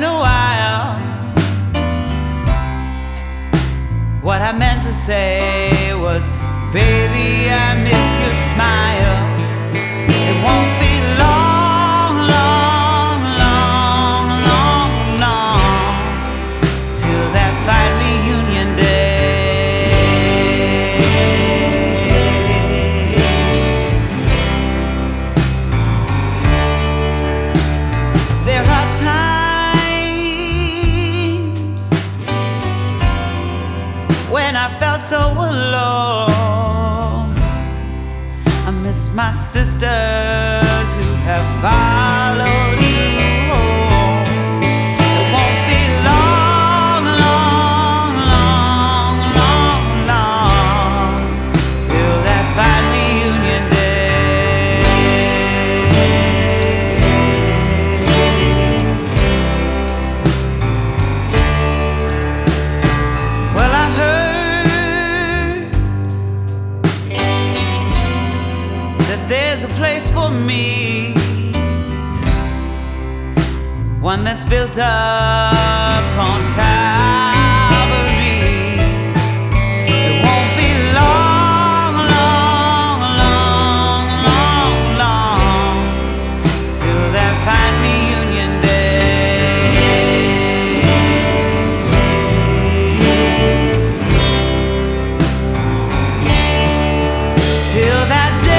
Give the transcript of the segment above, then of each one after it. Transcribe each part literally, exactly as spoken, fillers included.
in a while. What I meant to say was, baby, I miss your smile. It won't be long, long, long, long, long till that fine reunion day. There are times when I felt so alone. I miss my sisters who have followed you home. It won't be long, long, long, long, long till that fine reunion day. Well, I've heard that there's a place for me, one that's built up on Calvary. It won't be long, long, long, long, long till that fine reunion day. Till that day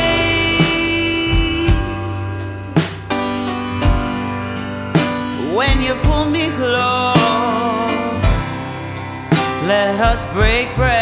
when you pull me close, let us break bread.